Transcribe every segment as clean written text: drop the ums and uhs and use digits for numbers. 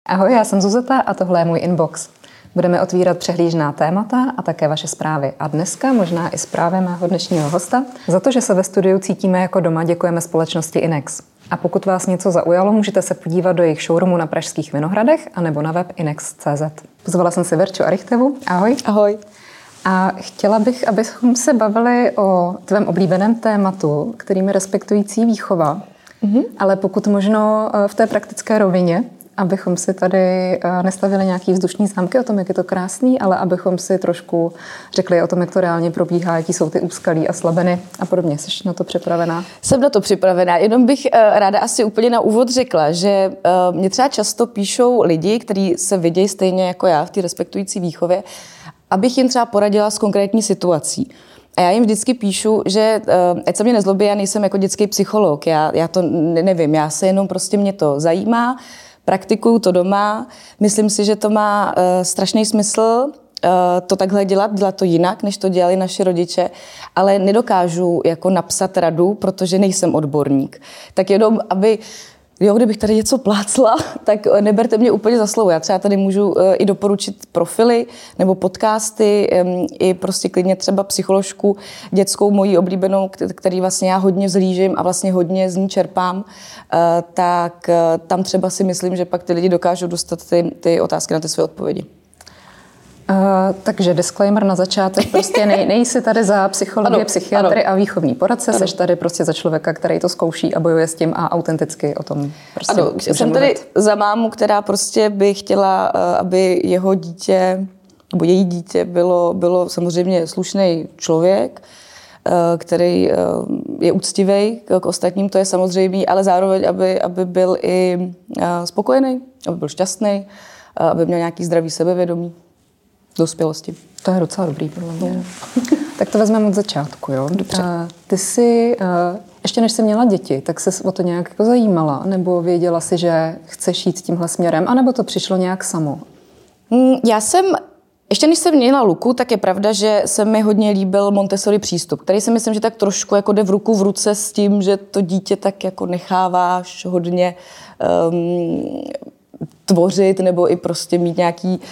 Ahoj, já jsem Zuzeta a tohle je můj inbox. Budeme otvírat přehlížná témata a také vaše zprávy. A dneska možná i zprávy mého dnešního hosta. Za to, že se ve studiu cítíme jako doma, děkujeme společnosti Inex. A pokud vás něco zaujalo, můžete se podívat do jejich showroomu na Pražských Vinohradech anebo na web inex.cz. Pozvala jsem si Verču Arichtovu. Ahoj. Ahoj. A chtěla bych, abychom se bavili o tvém oblíbeném tématu, kterým je respektující výchova, ale pokud možno v té praktické rovině, abychom si tady nestavili nějaký vzdušní zámky o tom, jak je to krásný, ale abychom si trošku řekli o tom, jak to reálně probíhá, jaký jsou ty úskalí a slabiny a podobně. Jsi na to připravená? Jsem na to připravená. Jenom bych ráda asi úplně na úvod řekla, že mě třeba často píšou lidi, kteří se vidějí stejně jako já v té respektující výchově, abych jim třeba poradila s konkrétní situací. A já jim vždycky píšu, že ať se mě nezlobí, já nejsem jako dětský psycholog, já to nevím, já se jenom prostě mě to zajímá, praktikuju to doma, myslím si, že to má strašný smysl to takhle dělat to jinak, než to dělali naši rodiče, ale nedokážu jako napsat radu, protože nejsem odborník. Tak jenom, kdybych tady něco plácla, tak neberte mě úplně za slovo. Já třeba tady můžu i doporučit profily nebo podcasty, i prostě klidně třeba psycholožku dětskou mojí oblíbenou, který vlastně já hodně vzhlížím a vlastně hodně z ní čerpám, tak tam třeba si myslím, že pak ty lidi dokážou dostat ty otázky na ty své odpovědi. Takže disclaimer na začátek, prostě nejsi tady za psychologie, psychiatry a výchovní poradce, seš tady prostě za člověka, který to zkouší a bojuje s tím a autenticky o tom prostě jsem tady za mámu, která prostě by chtěla, aby jeho dítě, nebo její dítě bylo samozřejmě slušný člověk, který je úctivý k ostatním, to je samozřejmé, ale zároveň, aby byl i spokojený, aby byl šťastný, aby měl nějaký zdravý sebevědomí. Dospělosti. To je docela dobrý, podle mě. Tak to vezmeme od začátku, jo? Dobře. Ty jsi, ještě než jsi měla děti, tak jsi o to nějak jako zajímala? Nebo věděla jsi, že chceš jít tímhle směrem? A nebo to přišlo nějak samo? Ještě než jsem měla Luku, tak je pravda, že se mi hodně líbil Montessori přístup, který si myslím, že tak trošku jako jde v ruku v ruce s tím, že to dítě tak jako necháváš hodně tvořit nebo i prostě mít nějaký,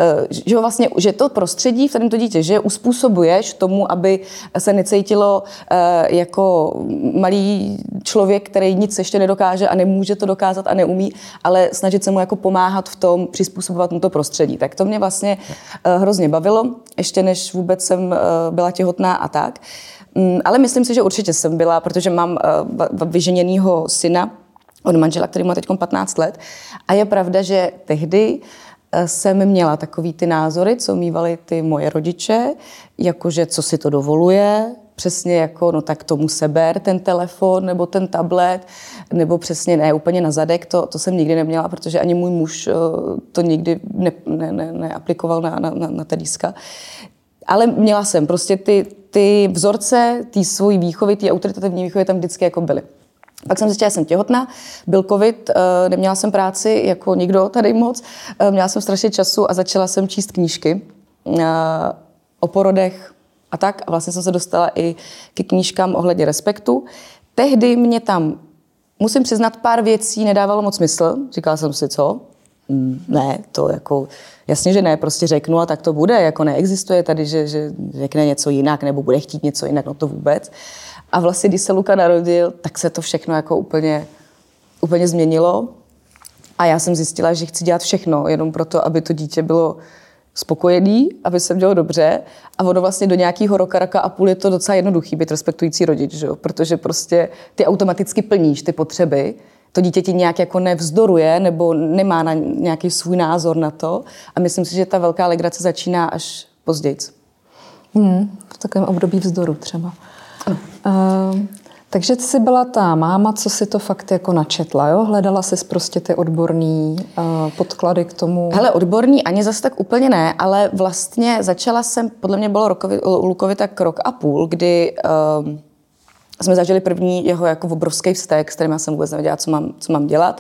že to prostředí v kterém to dítě, že uspůsobuješ tomu, aby se necítilo jako malý člověk, který nic ještě nedokáže a nemůže to dokázat a neumí, ale snažit se mu jako pomáhat v tom, přizpůsobovat mu to prostředí. Tak to mě vlastně hrozně bavilo, ještě než vůbec jsem byla těhotná a tak. Ale myslím si, že určitě jsem byla, protože mám vyženěnýho syna od manžela, který má teď 15 let. A je pravda, že tehdy jsem měla takový ty názory, co mívali ty moje rodiče, jakože co si to dovoluje, přesně jako, no tak tomu seber ten telefon nebo ten tablet, nebo přesně ne, úplně na zadek, to jsem nikdy neměla, protože ani můj muž to nikdy neaplikoval na tedíska. Ale měla jsem prostě ty vzorce, ty svojí výchovy, ty autoritativní výchovy tam vždycky jako byly. Pak jsem zjistila, že jsem těhotná, byl covid, neměla jsem práci jako nikdo tady moc, měla jsem strašně času a začala jsem číst knížky o porodech a tak. A vlastně jsem se dostala i ke knížkám ohledně respektu. Tehdy mě tam, musím přiznat, pár věcí nedávalo moc smysl. Říkala jsem si, co? Ne, to jako, jasně, že ne, prostě řeknu a tak to bude, jako neexistuje tady, že řekne něco jinak nebo bude chtít něco jinak, no to vůbec. A vlastně, když se Luka narodil, tak se to všechno jako úplně změnilo. A já jsem zjistila, že chci dělat všechno, jenom proto, aby to dítě bylo spokojený, aby se mělo dobře. A ono vlastně do nějakého roka a půl je to docela jednoduchý být respektující rodič, že jo? Protože prostě ty automaticky plníš ty potřeby. To dítě ti nějak jako nevzdoruje nebo nemá na nějaký svůj názor na to. A myslím si, že ta velká legrace začíná až později. V takovém období vzdoru třeba. Takže jsi byla ta máma, co si to fakt jako načetla, jo? Hledala jsi prostě ty odborný podklady k tomu? Hele, odborný ani zase tak úplně ne, ale vlastně začala jsem, podle mě bylo Lukovi tak rok a půl, kdy jsme zažili první jeho jako obrovský vztek, s kterým já jsem vůbec nevěděla, co mám dělat.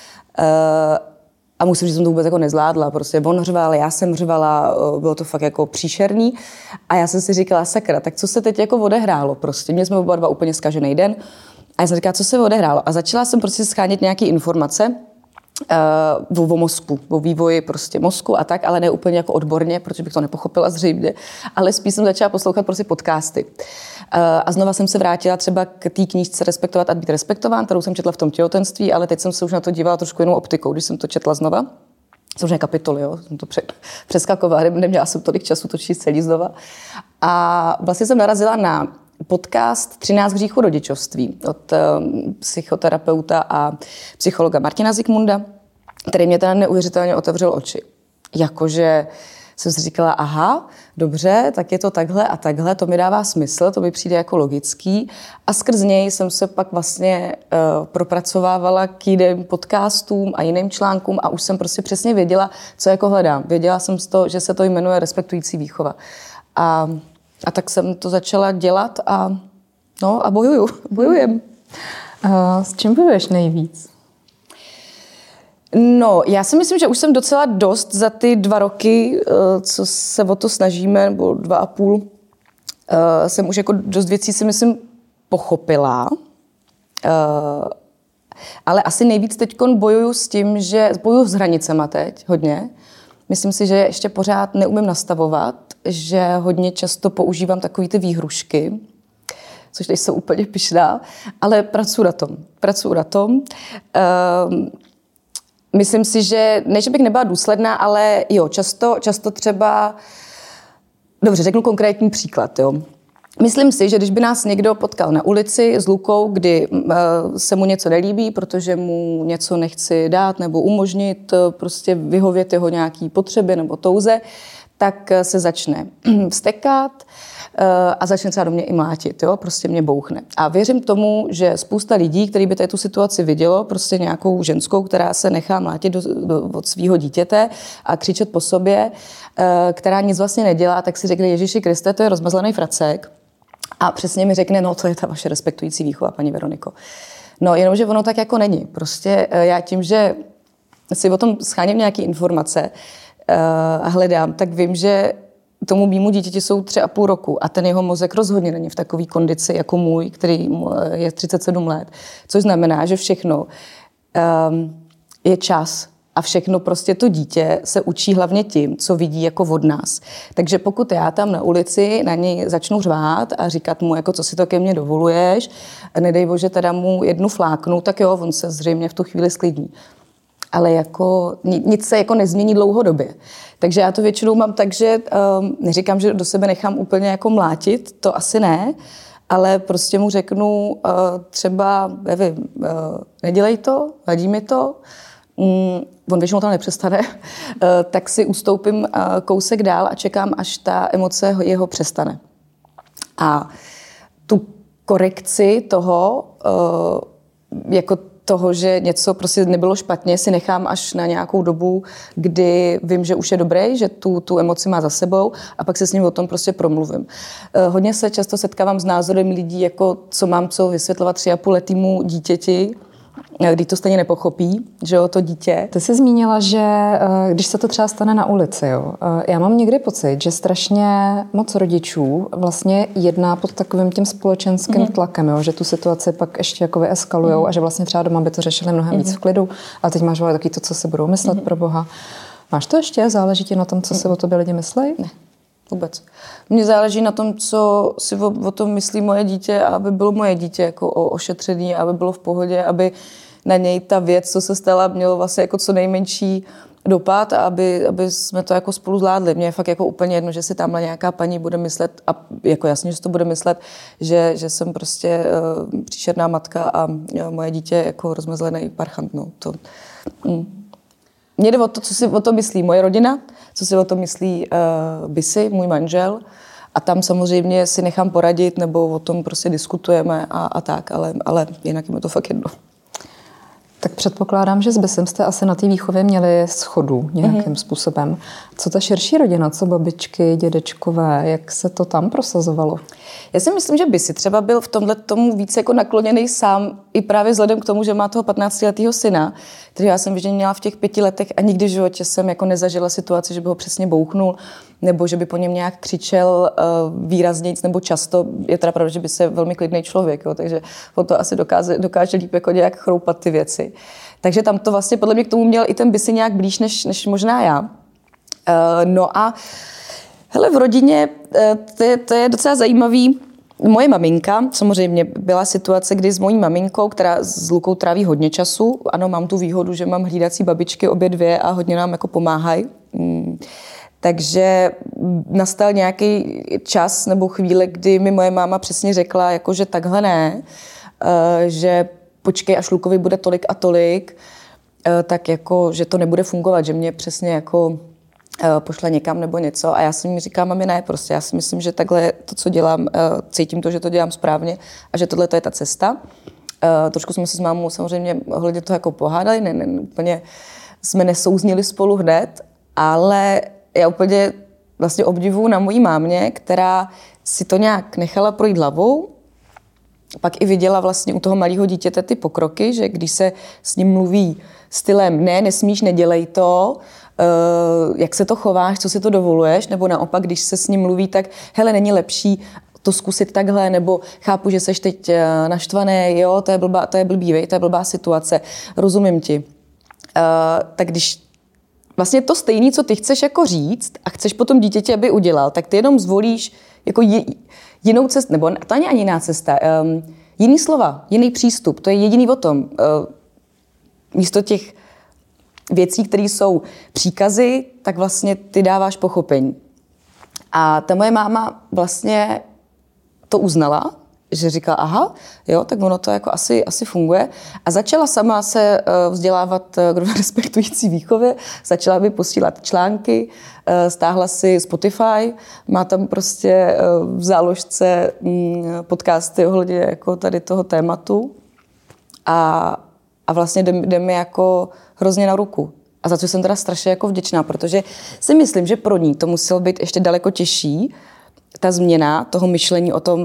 A musím říct, že jsem to vůbec jako nezvládla. Prostě on řval, já jsem řvala, bylo to fakt jako příšerný. A já jsem si říkala, sakra, tak co se teď jako odehrálo prostě. Měli jsme oba dva úplně zkažený den. A já jsem říkala, co se odehrálo. A začala jsem prostě schánět nějaké informace. o mozku, o vývoji prostě mozku a tak, ale ne úplně jako odborně, protože bych to nepochopila zřejmě, ale spíš jsem začala poslouchat prostě podcasty. A znova jsem se vrátila třeba k té knížce Respektovat a být respektován, kterou jsem četla v tom těhotenství, ale teď jsem se už na to dívala trošku jinou optikou, když jsem to četla znova. Samozřejmě kapitoly, jo, jsem to přeskakovala, neměla jsem tolik času to číst celý znova. A vlastně jsem narazila na podcast 13 hříchů rodičovství od psychoterapeuta a psychologa Martina Zikmunda, který mě teda neuvěřitelně otevřel oči. Jakože jsem si říkala, aha, dobře, tak je to takhle a takhle, to mi dává smysl, to mi přijde jako logický. A skrz něj jsem se pak vlastně propracovávala k jiným podcastům a jiným článkům a už jsem prostě přesně věděla, co jako hledám. Věděla jsem z toho, že se to jmenuje respektující výchova. A tak jsem to začala dělat a bojujem. S čím bojuješ nejvíc? No, já si myslím, že už jsem docela dost za ty 2 roky, co se o to snažíme, nebo 2,5, jsem už jako dost věcí si myslím pochopila. Ale asi nejvíc teďkon bojuju s tím, že bojuju s hranicema teď hodně. Myslím si, že ještě pořád neumím nastavovat, že hodně často používám takový ty výhrušky, což teď jsou úplně pyšná, ale pracuji na tom. Myslím si, že ne, že bych nebyla důsledná, ale jo, často třeba, dobře, řeknu konkrétní příklad, jo. Myslím si, že když by nás někdo potkal na ulici s Lukou, kdy se mu něco nelíbí, protože mu něco nechci dát nebo umožnit, prostě vyhovět jeho nějaký potřeby nebo touze, tak se začne vztekat a začne třeba do mě i mlátit, jo? Prostě mě bouchne. A věřím tomu, že spousta lidí, který by tu situaci vidělo, prostě nějakou ženskou, která se nechá mlátit od svého dítěte a křičet po sobě, která nic vlastně nedělá, tak si řekne, Ježíši Kriste, to je rozmazlený fracek. A přesně mi řekne, no to je ta vaše respektující výchova, paní Veroniko. No jenomže ono tak jako není. Prostě já tím, že si o tom sháním nějaké informace a hledám, tak vím, že tomu mému dítěti jsou 3,5 roku a ten jeho mozek rozhodně není v takové kondici jako můj, který je 37 let. Což znamená, že všechno je čas a všechno prostě to dítě se učí hlavně tím, co vidí jako od nás. Takže pokud já tam na ulici na něj začnu řvát a říkat mu, jako co si to ke mně dovoluješ, nedej bože teda mu jednu fláknu, tak jo, on se zřejmě v tu chvíli sklidní. Ale jako nic se jako nezmění dlouhodobě. Takže já to většinou mám tak, že neříkám, že do sebe nechám úplně jako mlátit, to asi ne, ale prostě mu řeknu třeba, nevím, nedělej to, vadí mi to, on většinou to nepřestane, tak si ustoupím kousek dál a čekám, až ta emoce jeho přestane. A tu korekci toho, jako toho, že něco prostě nebylo špatně, si nechám až na nějakou dobu, kdy vím, že už je dobrý, že tu emoci má za sebou a pak se s ním o tom prostě promluvím. Hodně se často setkávám s názorem lidí, jako co mám co vysvětlovat 3,5letýmu dítěti, když to stejně nepochopí, že jo, to dítě. Ty jsi zmínila, že když se to třeba stane na ulici, jo, já mám někdy pocit, že strašně moc rodičů vlastně jedná pod takovým tím společenským tlakem, jo, že tu situaci pak ještě jako vyeskalujou a že vlastně třeba doma by to řešili mnohem víc v klidu, ale teď máš taky to, co si budou myslet pro Boha. Máš to ještě? Záleží ti na tom, co si o tobě lidi myslejí? Ne. Vůbec. Mně záleží na tom, co si o tom myslí moje dítě, aby bylo moje dítě jako ošetřený, aby bylo v pohodě, aby na něj ta věc, co se stala, mělo vlastně jako co nejmenší dopad a aby jsme to jako spolu zvládli. Mně je fakt jako úplně jedno, že si tamhle nějaká paní bude myslet, a jako jasně, že to bude myslet, že jsem prostě příšerná matka a moje dítě jako rozmazlený parchant. No, to... Mně jde o to, co si o to myslí moje rodina, co si o to myslí Bisy, můj manžel. A tam samozřejmě si nechám poradit, nebo o tom prostě diskutujeme a tak, ale jinak je mi to fakt jedno. Tak předpokládám, že s Bisem jste asi na té výchově měli shodu nějakým způsobem. Co ta širší rodina, co babičky, dědečkové, jak se to tam prosazovalo? Já si myslím, že Bisy třeba byl v tomhle tomu víc jako nakloněný sám, i právě vzhledem k tomu, že má toho 15letého syna, který já jsem vždy měla v těch 5 letech a nikdy v životě jsem jako nezažila situaci, že by ho přesně bouchnul. nebo že by po něm nějak křičel výraznějc nebo často. Je teda pravda, že by se velmi klidný člověk, jo, takže on to asi dokáže líp jako nějak chroupat ty věci. Takže tam to vlastně podle mě k tomu měl i ten Bisi nějak blíž, než možná já. No a hele, v rodině to je docela zajímavý. Moje maminka, samozřejmě byla situace, kdy s mojí maminkou, která s Lukou tráví hodně času, ano, mám tu výhodu, že mám hlídací babičky obě dvě a hodně nám jako pomáhají. Takže nastal nějaký čas nebo chvíle, kdy mi moje máma přesně řekla, jako, že takhle ne, že počkej, až Lukovi bude tolik a tolik, tak jako, že to nebude fungovat, že mě přesně jako pošle někam nebo něco. A já si mi říkám, mami, ne, prostě já si myslím, že takhle to, co dělám, cítím to, že to dělám správně a že tohle to je ta cesta. Trošku jsme se s mámou samozřejmě ohledně toho jako pohádali, úplně jsme nesouznili spolu hned, ale já úplně vlastně obdivuju na mojí mámě, která si to nějak nechala projít hlavou, pak i viděla vlastně u toho malého dítěte ty pokroky, že když se s ním mluví stylem ne, nesmíš, nedělej to, jak se to chováš, co si to dovoluješ, nebo naopak, když se s ním mluví, tak hele, není lepší to zkusit takhle, nebo chápu, že seš teď naštvaný, jo, to je blbá situace, rozumím ti. Tak když vlastně to stejné, co ty chceš jako říct a chceš potom dítěti, aby udělal, tak ty jenom zvolíš jako jinou cestu, nebo to není ani jiná cesta, jiný slova, jiný přístup, to je jediný o tom. Místo těch věcí, které jsou příkazy, tak vlastně ty dáváš pochopení. A ta moje máma vlastně to uznala, že říkala, aha, jo, tak ono to jako asi funguje. A začala sama se vzdělávat k respektující výchově, začala by posílat články, stáhla si Spotify, má tam prostě v záložce podcasty ohledně jako tady toho tématu a vlastně jde mi jako hrozně na ruku. A za co jsem teda strašně jako vděčná, protože si myslím, že pro ní to muselo být ještě daleko těžší, ta změna toho myšlení o tom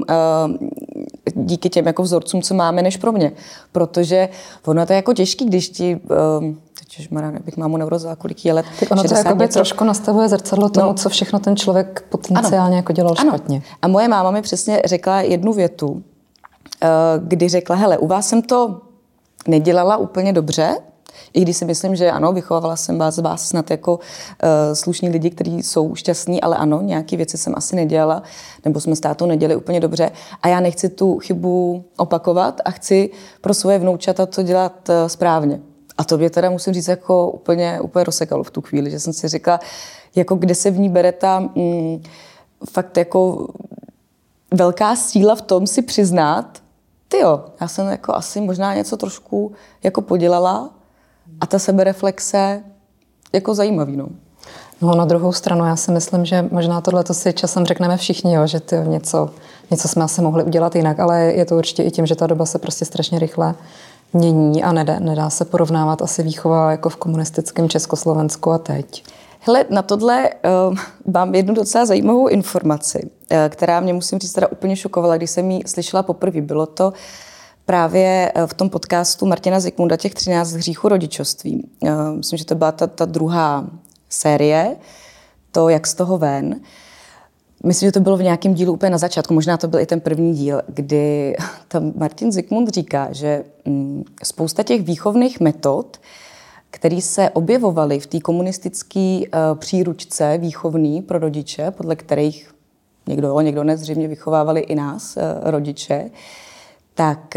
díky těm jako vzorcům, co máme, než pro mě. Protože ono to je jako těžký, když ti, ježišmarja, bych mámu neurozila, kolik je let. Tak ono to jakoby trošku nastavuje zrcadlo tomu, co všechno ten člověk potenciálně jako dělal špatně. A moje máma mi přesně řekla jednu větu, kdy řekla, hele, u vás jsem to nedělala úplně dobře, i když si myslím, že ano, vychovávala jsem vás snad jako slušní lidi, kteří jsou šťastní, ale ano, nějaké věci jsem asi nedělala, nebo jsme s tátou nedělali úplně dobře a já nechci tu chybu opakovat a chci pro svoje vnoučata to dělat správně. A to mě teda musím říct jako úplně rozsekalo v tu chvíli, že jsem si řekla, jako kde se v ní bere ta fakt jako velká síla v tom si přiznat, tyjo, já jsem jako asi možná něco trošku jako podělala, a ta sebereflexe jako zajímavý, no. No na druhou stranu, já si myslím, že možná tohleto si časem řekneme všichni, jo, že něco jsme asi mohli udělat jinak, ale je to určitě i tím, že ta doba se prostě strašně rychle mění a nedá se porovnávat asi výchova jako v komunistickém Československu a teď. Hele, na tohle mám jednu docela zajímavou informaci, která mě, musím říct, teda úplně šokovala, když jsem ji slyšela poprvé. Bylo to právě v tom podcastu Martina Zikmunda těch 13 hříchů rodičovství. Myslím, že to byla ta druhá série, to Jak z toho ven. Myslím, že to bylo v nějakém dílu úplně na začátku, možná to byl i ten první díl, kdy tam Martin Zikmund říká, že spousta těch výchovných metod, které se objevovaly v té komunistické příručce výchovný pro rodiče, podle kterých někdo ne, zřejmě vychovávali i nás, rodiče, tak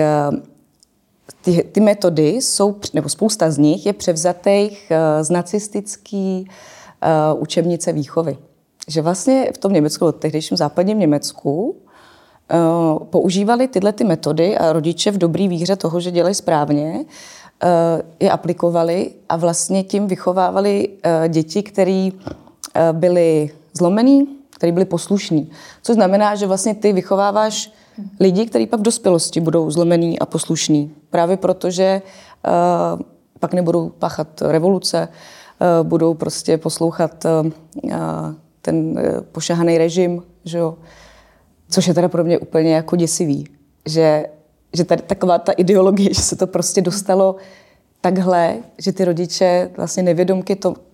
ty metody jsou, nebo spousta z nich je převzatých z nacistické učebnice výchovy. Že vlastně v tom Německu, v tehdejším západním Německu, používali tyhle ty metody a rodiče v dobrý víře toho, že dělají správně, je aplikovali a vlastně tím vychovávali děti, které byly zlomený, které byly poslušní. Což znamená, že vlastně ty vychováváš lidi, kteří pak v dospělosti budou zlomený a poslušní. Právě proto, že pak nebudou páchat revoluce, budou prostě poslouchat ten pošahaný režim, že jo? Což je teda pro mě úplně jako děsivý. Že tady taková ta ideologie, že se to prostě dostalo takhle, že ty rodiče vlastně nevědomky to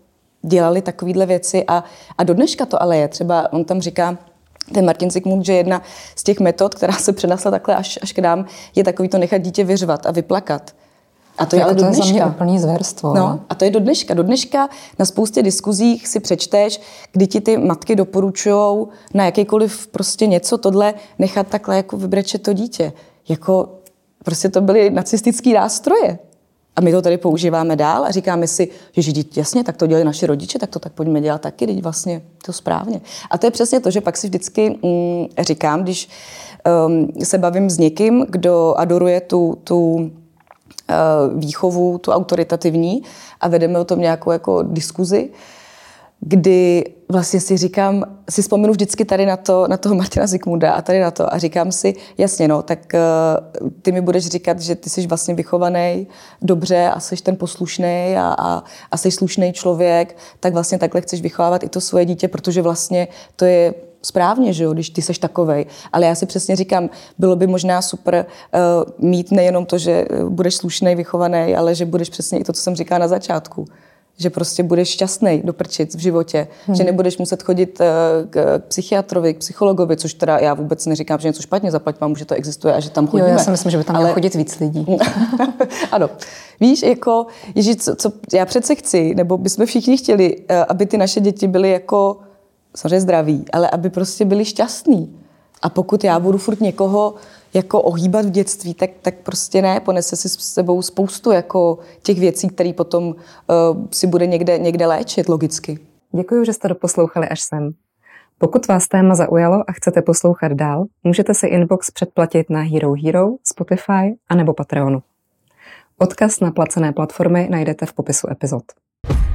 dělali takovýhle věci a do dneška to ale je. Třeba on tam říká, ten Martin Zikmund, že jedna z těch metod, která se přenesla takhle až k nám, je takový to nechat dítě vyřvat a vyplakat. A to je ale do dneška. To je za mě úplný zvěrstvo. No, a to je do dneška. Do dneška na spoustě diskuzích si přečteš, kdy ti ty matky doporučujou na jakýkoliv prostě něco tohle nechat takhle jako vybrečet to dítě. Jako prostě to byly nacistický nástroje. A my to tady používáme dál a říkáme si, že jasně, tak to dělají naši rodiče, tak to tak pojďme dělat taky, teď vlastně to správně. A to je přesně to, že pak si vždycky říkám, když se bavím s někým, kdo adoruje tu výchovu, tu autoritativní a vedeme o tom nějakou jako diskuzi, kdy vlastně si říkám, si vzpomenu vždycky tady na toho Martina Zikmunda a tady na to a říkám si, jasně no, tak ty mi budeš říkat, že ty jsi vlastně vychovaný dobře a jsi ten poslušný a jsi slušný člověk, tak vlastně takhle chceš vychovávat i to svoje dítě, protože vlastně to je správně, že jo, když ty seš takovej. Ale já si přesně říkám, bylo by možná super mít nejenom to, že budeš slušnej, vychovaný, ale že budeš přesně i to, co jsem říkala na začátku. Že prostě budeš šťastnej do prčic v životě. Že nebudeš muset chodit k psychiatrovi, k psychologovi, což teda já vůbec neříkám, že něco špatně, zaplať vám, že to existuje a že tam chodíme. Jo, já si myslím, že by tam mělo chodit víc lidí. Ano. Víš, jako, Ježíš, co já přece chci, nebo bychom všichni chtěli, aby ty naše děti byly jako samozřejmě zdraví, ale aby prostě byli šťastní. A pokud já budu furt někoho jako ohýbat v dětství, tak prostě ne, ponese si s sebou spoustu jako těch věcí, které potom si bude někde léčit logicky. Děkuji, že jste doposlouchali až sem. Pokud vás téma zaujalo a chcete poslouchat dál, můžete si Inbox předplatit na Hero Hero, Spotify a nebo Patreonu. Odkaz na placené platformy najdete v popisu epizod.